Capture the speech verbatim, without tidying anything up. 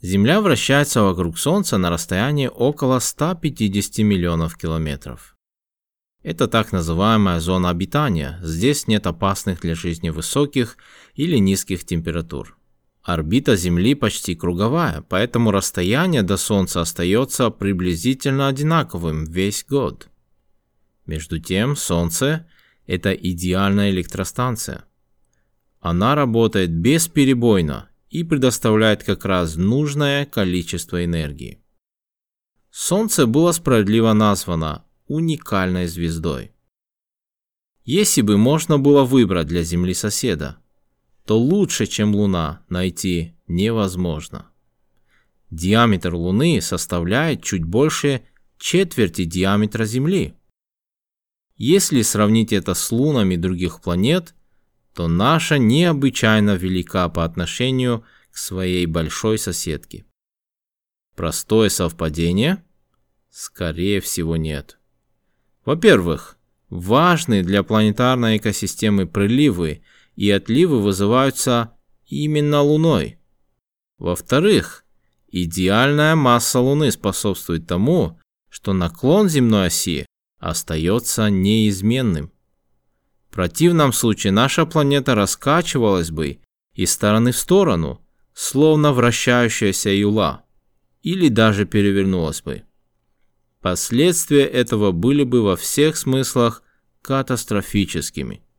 Земля вращается вокруг Солнца на расстоянии около ста пятидесяти миллионов километров. Это так называемая зона обитания. Здесь нет опасных для жизни высоких или низких температур. Орбита Земли почти круговая, поэтому расстояние до Солнца остается приблизительно одинаковым весь год. Между тем, Солнце – это идеальная электростанция. Она работает бесперебойно и предоставляет как раз нужное количество энергии. Солнце было справедливо названо уникальной звездой. Если бы можно было выбрать для Земли соседа, то лучше, чем Луна, найти невозможно. Диаметр Луны составляет чуть больше четверти диаметра Земли. Если сравнить это с лунами других планет, то наша необычайно велика по отношению к своей большой соседке. Простое совпадение? Скорее всего, нет. Во-первых, важные для планетарной экосистемы приливы и отливы вызываются именно Луной. Во-вторых, идеальная масса Луны способствует тому, что наклон земной оси остается неизменным. В противном случае наша планета раскачивалась бы из стороны в сторону, словно вращающаяся юла, или даже перевернулась бы. Последствия этого были бы во всех смыслах катастрофическими.